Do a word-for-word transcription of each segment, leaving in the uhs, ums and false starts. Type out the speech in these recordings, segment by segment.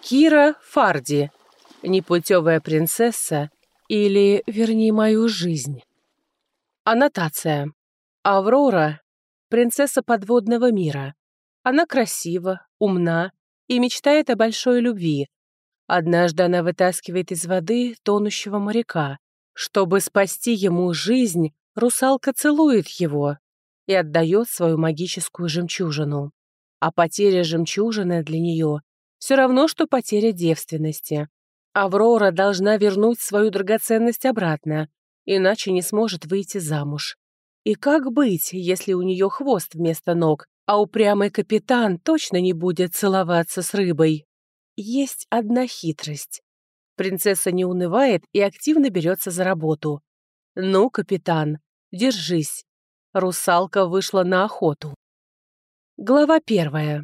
Кира Фарди. Непутевая принцесса или, верни мою жизнь. Аннотация. Аврора — принцесса подводного мира. Она красива, умна и мечтает о большой любви. Однажды она вытаскивает из воды тонущего моряка. Чтобы спасти ему жизнь, русалка целует его и отдает свою магическую жемчужину. А потеря жемчужины для нее все равно, что потеря девственности. Аврора должна вернуть свою драгоценность обратно, иначе не сможет выйти замуж. И как быть, если у нее хвост вместо ног, а упрямый капитан точно не будет целоваться с рыбой? Есть одна хитрость. Принцесса не унывает и активно берется за работу. «Ну, капитан, держись». Русалка вышла на охоту. Глава первая.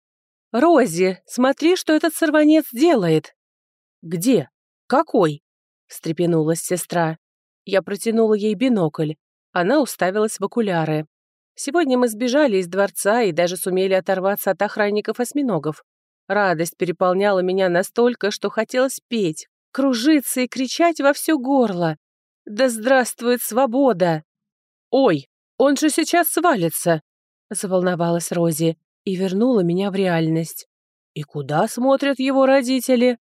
«Рози, смотри, что этот сорванец делает!» «Где? Какой?» — встрепенулась сестра. Я протянула ей бинокль. Она уставилась в окуляры. Сегодня мы сбежали из дворца и даже сумели оторваться от охранников-осьминогов. Радость переполняла меня настолько, что хотелось петь, кружиться и кричать во все горло. «Да здравствует свобода!» «Ой, он же сейчас свалится!» — заволновалась Рози и вернула меня в реальность. «И куда смотрят его родители?»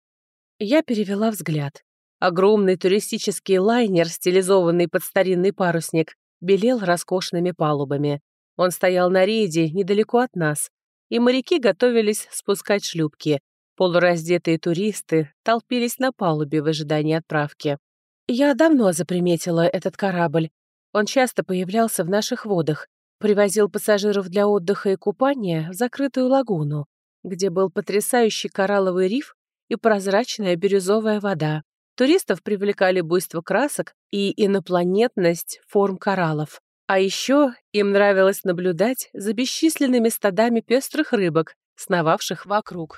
Я перевела взгляд. Огромный туристический лайнер, стилизованный под старинный парусник, белел роскошными палубами. Он стоял на рейде недалеко от нас, и моряки готовились спускать шлюпки. Полураздетые туристы толпились на палубе в ожидании отправки. Я давно заприметила этот корабль. Он часто появлялся в наших водах, привозил пассажиров для отдыха и купания в закрытую лагуну, где был потрясающий коралловый риф и прозрачная бирюзовая вода. Туристов привлекали буйство красок и инопланетность форм кораллов. А еще им нравилось наблюдать за бесчисленными стадами пестрых рыбок, сновавших вокруг.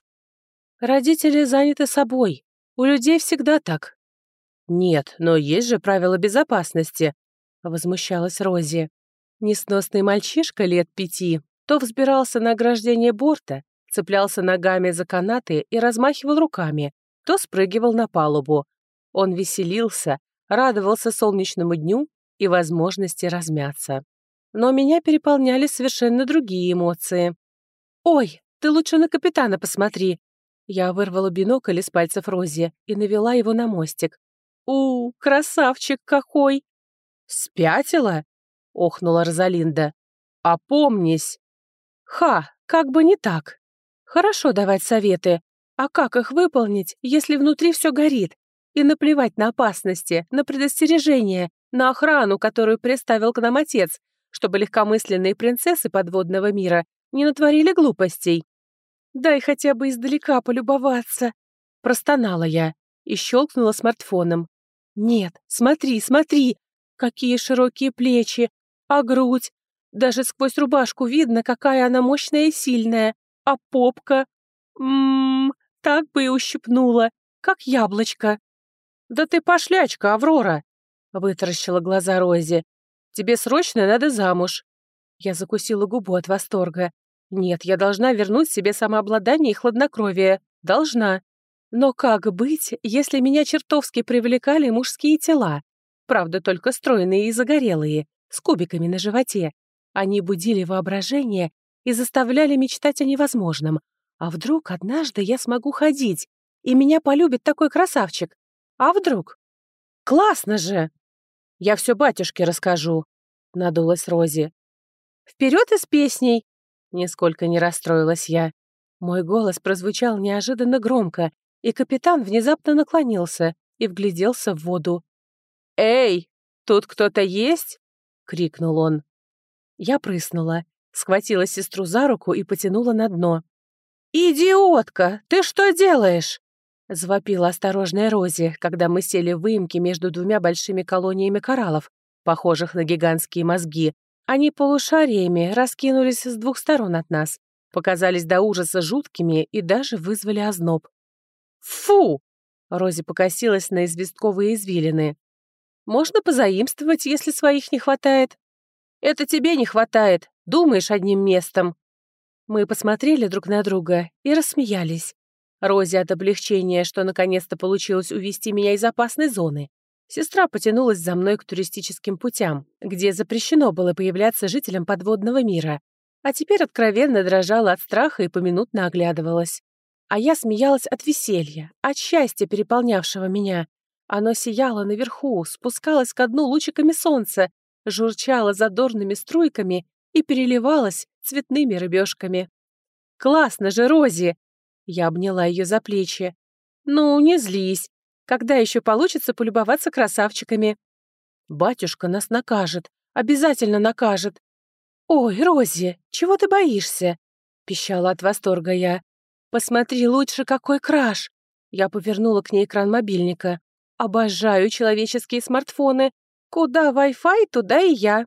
Родители заняты собой. У людей всегда так. «Нет, но есть же правила безопасности», — возмущалась Рози. Несносный мальчишка лет пяти то взбирался на ограждение борта, цеплялся ногами за канаты и размахивал руками, то спрыгивал на палубу. Он веселился, радовался солнечному дню и возможности размяться. Но меня переполняли совершенно другие эмоции. «Ой, ты лучше на капитана посмотри!» Я вырвала бинокль из пальцев Рози и навела его на мостик. «У, красавчик какой!» «Спятила?» — охнула Розалинда. «Опомнись!» «Ха, как бы не так! Хорошо давать советы, а как их выполнить, если внутри все горит? И наплевать на опасности, на предостережение, на охрану, которую приставил к нам отец, чтобы легкомысленные принцессы подводного мира не натворили глупостей. Дай хотя бы издалека полюбоваться!» Простонала я и щелкнула смартфоном. «Нет, смотри, смотри! Какие широкие плечи! А грудь! Даже сквозь рубашку видно, какая она мощная и сильная! А попка! Ммм, так бы и ущипнула, как яблочко!» «Да ты пошлячка, Аврора!» — вытаращила глаза Рози. «Тебе срочно надо замуж!» Я закусила губу от восторга. «Нет, я должна вернуть себе самообладание и хладнокровие. Должна. Но как быть, если меня чертовски привлекали мужские тела? Правда, только стройные и загорелые, с кубиками на животе. Они будили воображение и заставляли мечтать о невозможном. А вдруг однажды я смогу ходить, и меня полюбит такой красавчик? А вдруг? Классно же! Я все батюшке расскажу», — надулась Рози. «Вперед и с песней!» — нисколько не расстроилась я. Мой голос прозвучал неожиданно громко, и капитан внезапно наклонился и вгляделся в воду. «Эй, тут кто-то есть?» — крикнул он. Я прыснула, схватила сестру за руку и потянула на дно. «Идиотка, ты что делаешь?» — завопила осторожная Рози, когда мы сели в выемке между двумя большими колониями кораллов, похожих на гигантские мозги. Они полушариями раскинулись с двух сторон от нас, показались до ужаса жуткими и даже вызвали озноб. «Фу!» — Рози покосилась на известковые извилины. «Можно позаимствовать, если своих не хватает?» «Это тебе не хватает, думаешь одним местом». Мы посмотрели друг на друга и рассмеялись. Розе от облегчения, что наконец-то получилось увести меня из опасной зоны. Сестра потянулась за мной к туристическим путям, где запрещено было появляться жителям подводного мира, а теперь откровенно дрожала от страха и поминутно оглядывалась. А я смеялась от веселья, от счастья, переполнявшего меня. Оно сияло наверху, спускалось ко дну лучиками солнца, журчало задорными струйками и переливалось цветными рыбешками. «Классно же, Рози!» Я обняла ее за плечи. «Ну, не злись. Когда еще получится полюбоваться красавчиками?» «Батюшка нас накажет. Обязательно накажет». «Ой, Рози, чего ты боишься?» — пищала от восторга я. «Посмотри лучше, какой краш!» Я повернула к ней экран мобильника. «Обожаю человеческие смартфоны. Куда Wi-Fi, туда и я».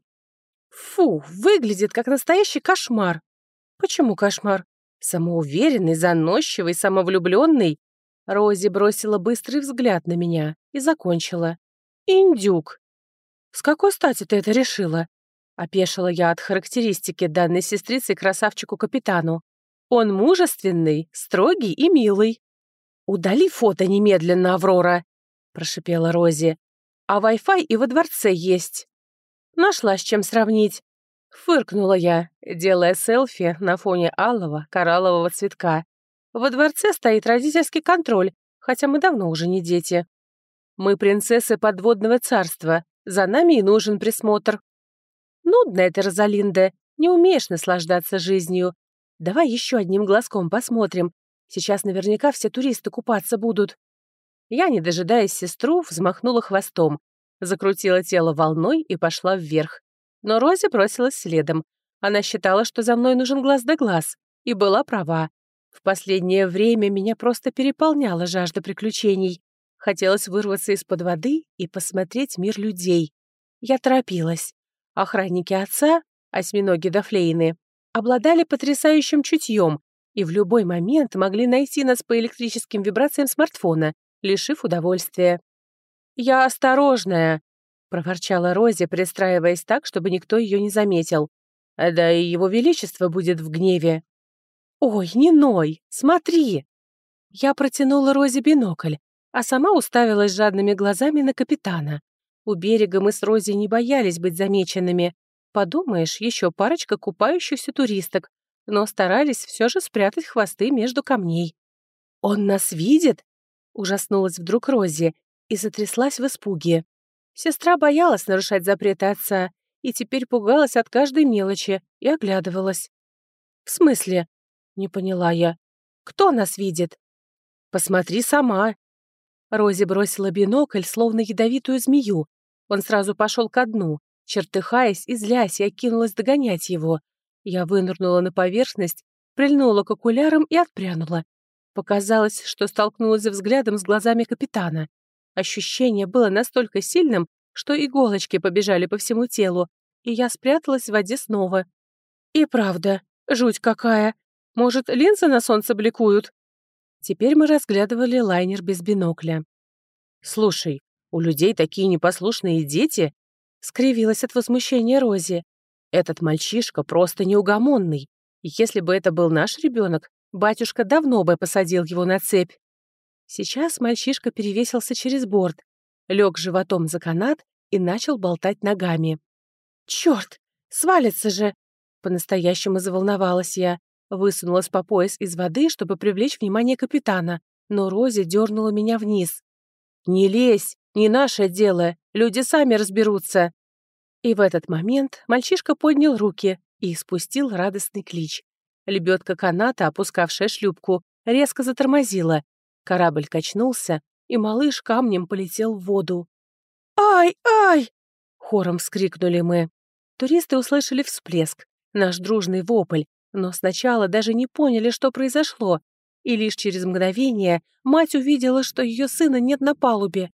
«Фу, выглядит как настоящий кошмар». «Почему кошмар?» «Самоуверенный, заносчивый, самовлюбленный». Рози бросила быстрый взгляд на меня и закончила. «Индюк». «С какой стати ты это решила?» Опешила я от характеристики данной сестрицы красавчику-капитану. «Он мужественный, строгий и милый». «Удали фото немедленно, Аврора», — прошипела Рози. «А Wi-Fi и во дворце есть». Нашла с чем сравнить. Фыркнула я, делая селфи на фоне алого кораллового цветка. Во дворце стоит родительский контроль, хотя мы давно уже не дети. Мы принцессы подводного царства, за нами и нужен присмотр. Нудная ты, Розалинда, не умеешь наслаждаться жизнью. Давай еще одним глазком посмотрим. Сейчас наверняка все туристы купаться будут. Я, не дожидаясь сестру, взмахнула хвостом, закрутила тело волной и пошла вверх. Но Рози бросилась следом. Она считала, что за мной нужен глаз да глаз, и была права. В последнее время меня просто переполняла жажда приключений. Хотелось вырваться из-под воды и посмотреть мир людей. Я торопилась. Охранники отца, осьминоги да флейны, обладали потрясающим чутьем и в любой момент могли найти нас по электрическим вибрациям смартфона, лишив удовольствия. «Я осторожная», — проворчала Рози, пристраиваясь так, чтобы никто ее не заметил. «Да и его величество будет в гневе». «Ой, не ной, смотри!» Я протянула Розе бинокль, а сама уставилась жадными глазами на капитана. У берега мы с Рози не боялись быть замеченными. Подумаешь, еще парочка купающихся туристок, но старались все же спрятать хвосты между камней. «Он нас видит?» — ужаснулась вдруг Рози и затряслась в испуге. Сестра боялась нарушать запреты отца и теперь пугалась от каждой мелочи и оглядывалась. «В смысле?» — не поняла я. «Кто нас видит?» «Посмотри сама». Рози бросила бинокль, словно ядовитую змею. Он сразу пошел ко дну. Чертыхаясь и злясь, я кинулась догонять его. Я вынырнула на поверхность, прильнула к окулярам и отпрянула. Показалось, что столкнулась взглядом с глазами капитана. Ощущение было настолько сильным, что иголочки побежали по всему телу, и я спряталась в воде снова. И правда, жуть какая. Может, линзы на солнце бликуют? Теперь мы разглядывали лайнер без бинокля. «Слушай, у людей такие непослушные дети!» — скривилась от возмущения Рози. «Этот мальчишка просто неугомонный. Если бы это был наш ребенок, батюшка давно бы посадил его на цепь». Сейчас мальчишка перевесился через борт, лег животом за канат и начал болтать ногами. «Черт, свалится же!» — по-настоящему заволновалась я. Высунулась по пояс из воды, чтобы привлечь внимание капитана, но Рози дернула меня вниз. «Не лезь, не наше дело, люди сами разберутся». И в этот момент мальчишка поднял руки и испустил радостный клич. Лебедка каната, опускавшая шлюпку, резко затормозила. Корабль качнулся, и малыш камнем полетел в воду. «Ай, ай!» — хором вскрикнули мы. Туристы услышали всплеск, наш дружный вопль, но сначала даже не поняли, что произошло, и лишь через мгновение мать увидела, что ее сына нет на палубе.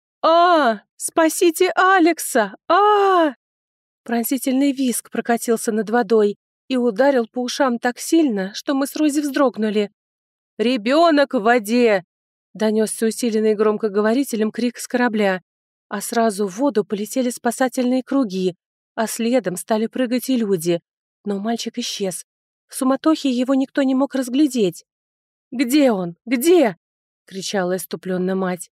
«А, спасите Алекса! А!» Пронзительный визг прокатился над водой и ударил по ушам так сильно, что мы с Рози вздрогнули. «Ребенок в воде!» — донесся усиленный громкоговорителем крик с корабля, а сразу в воду полетели спасательные круги, а следом стали прыгать и люди. Но мальчик исчез. В суматохе его никто не мог разглядеть. Где он? Где?» — кричала иступленно мать.